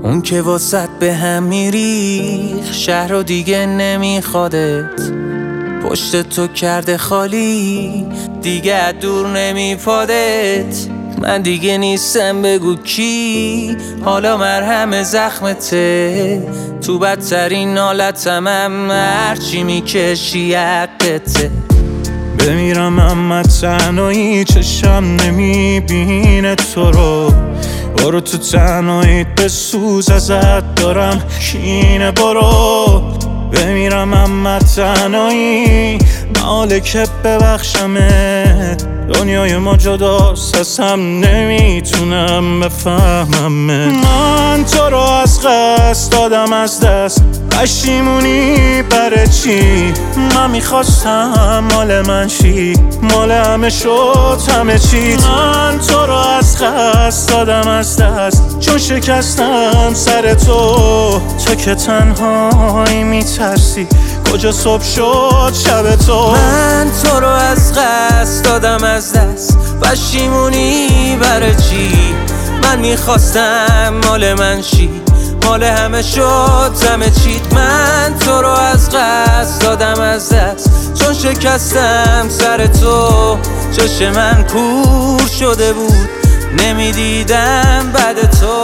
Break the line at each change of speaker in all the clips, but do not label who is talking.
اون که واسط به هم میریخ شهر و دیگه نمیخوادت، پشت تو کرده خالی دیگه دور نمیپادت. من دیگه نیستم بگو کی، حالا مرهم زخمته، تو بدترین حالتم هرچی میکشی حقته.
بمیرم اما تنهایی چشم نمیبینه تو رو، برو تو تنهاییت بسوز ازت دارم کینه. برو بمیرم اما تنهایی محاله که ببخشمت، دنیای ما جداست از هم نمیتونم بفهممت. من تو رو از قصد دادم از دست، پشیمونی برای چی؟ من میخواستم مال من شی، مال همه شد همه چیت. من تو رو از قصد دادم از دست چون شکستم سر تو که تنهایی میترسی کجا صبح شد شب تو.
من تو رو از قصد دادم از دست، پشیمونی برای چی؟ من میخواستم مال من شی، مال همه شد همه چیت. من تو رو از قصد دادم از دست چون شکستم سر تو، چشم من کور شده بود نمیدیدم بعد تو.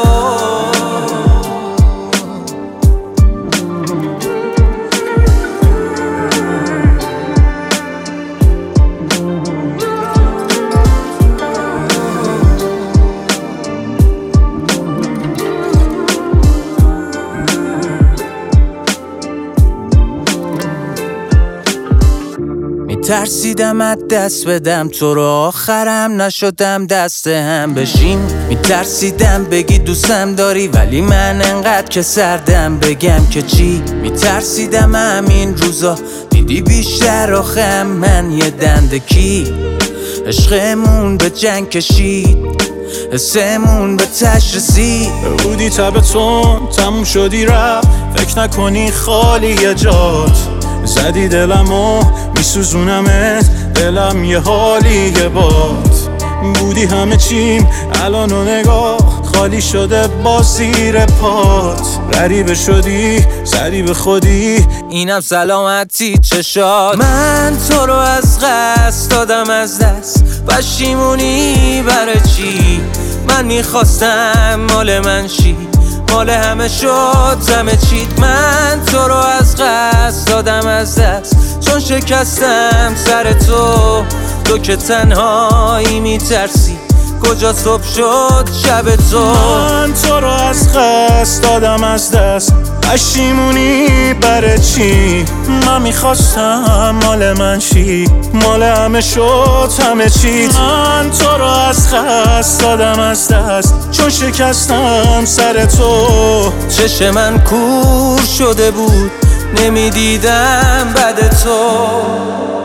ترسیدم از دست بدم تو رو، آخرم نشدم دست هم بشیم. میترسیدم بگی دوستم داری ولی من انقدر که سردم بگم که چی. میترسیدم همین روزا دیدی بیشتر آخم من یه دندکی. عشقمون به جنگ کشید، حسمون به تش رسید.
بودی تبتون تموم شدی رفت، فکر نکنی خالی جات. زدی دلمو میسوزونمت، دلم یه حالیه بات. بودی همه چیم الان و نگاه خالی شده با زیر پات. غریبه شدی زدی به خودی،
اینم سلامتی چشات. من تو رو از قصد دادم از دست، پشیمونی برای چی؟ من میخواستم مال من شی، مال همه شد همه چیت. من تو رو از قصد دادم از دست چون شکستم سر تو که تنهایی میترسی کجا صبح شد شب تو.
من تو رو از قصد دادم از دست، پشیمونی برای چی؟ من میخواستم مال من شی، مال همه شد همه چیت. من تو رو از قصد دادم از دست چون شکستم سر تو،
چشم من کور شده بود نمیدیدم بعد تو.